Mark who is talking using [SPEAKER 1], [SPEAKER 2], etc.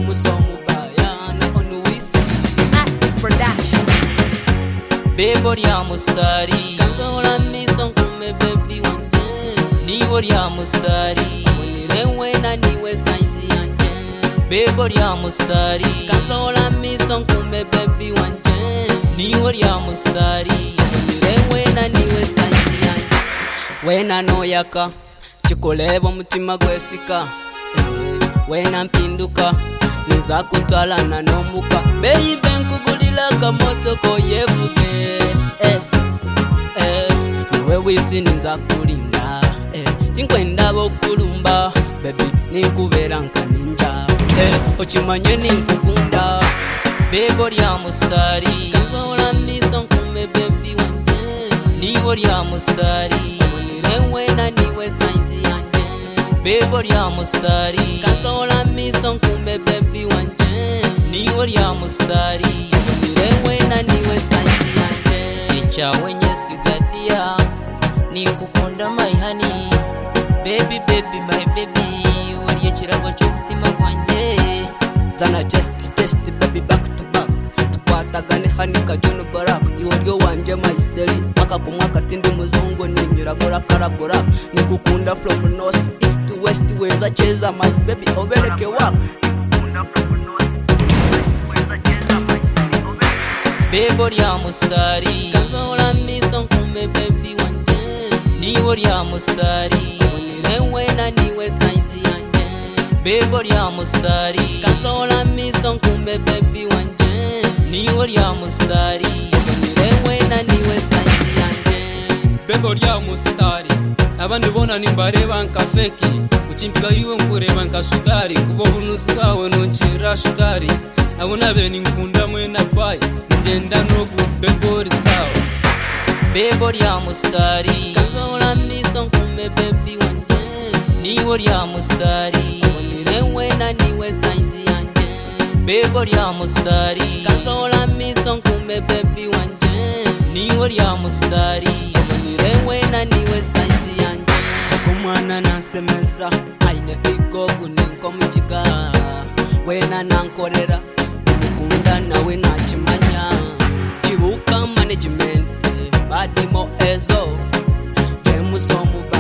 [SPEAKER 1] Musomu bayana on wisi
[SPEAKER 2] Massive production.
[SPEAKER 3] Bebo lya mustari
[SPEAKER 1] Kanzola miso kume baby wanje
[SPEAKER 3] niwo lya mustari
[SPEAKER 1] Unirewe na niwe saizi yanje
[SPEAKER 3] Bebo lya mustari
[SPEAKER 1] Kanzola miso kume baby wanje
[SPEAKER 3] niwo lya mustari
[SPEAKER 1] Unirewe na niwe saizi yanje Wena noyaka chikoleba mutima gwesika Wena mpinduka niza kutwalana nomuka Beyi benkugulila kamotoko yevuge Niwe wisi niza kulinda Tinkwenda bokulumba Baby ninkubera nka ninja Ochimanye ninkukunda
[SPEAKER 3] Bebo lya mustari
[SPEAKER 1] Kanzola miso nkume baby wanje
[SPEAKER 3] niwo lya mustari
[SPEAKER 1] Unirewe na niwe saizi yanje
[SPEAKER 3] Bebo lya mustari
[SPEAKER 1] Kanzola miso nkume baby wanje
[SPEAKER 3] niwo lya mustari
[SPEAKER 1] Unirewe na niwe saizi yanje
[SPEAKER 3] Echawe nyesigadia nikukunda my honey baby baby my baby wali ekirago ky'omutima gwanje
[SPEAKER 1] Zana test baby back to back Tukwatagane hanika John Barak Iworyo wanje my steli Maka kumwaka tindi muzungu ninyuragora karabura Nikukunda from north east to west Weza cheza my baby obereke wako
[SPEAKER 3] Bebo lya mustari
[SPEAKER 1] Kanzola miso nkume baby wanje
[SPEAKER 3] niwo lya mustari
[SPEAKER 1] Unirewe na niwe saizi yanje
[SPEAKER 3] Bebo lya mustari
[SPEAKER 1] Kanzola miso nkume baby wanje
[SPEAKER 3] niwo lya mustari
[SPEAKER 1] Unirewe na niwe saizi yanje
[SPEAKER 4] Bebo lya mustari abandi bona nimbareba nka feki ukimpira yiwe nkureba nka sukari kubo bunuzi bwawe nonkira sukari abona bene nkunda mwena bayi ngenda no bebo risawa
[SPEAKER 3] Bebo lya mustari
[SPEAKER 1] Kanzola miso nkume baby wanje
[SPEAKER 3] niwo lya mustari
[SPEAKER 1] Unirewe na niwe saizi yanje
[SPEAKER 3] Bebo lya mustari
[SPEAKER 1] Kanzola miso nkume baby wanje
[SPEAKER 3] niwo lya mustari
[SPEAKER 1] Unirewe na niwe saizi yanje Omwana nansemeza aine figo guninko mukiga Wena nankorera Mukunda nawe nakimanya Kibuka management Badimo ezo Musomu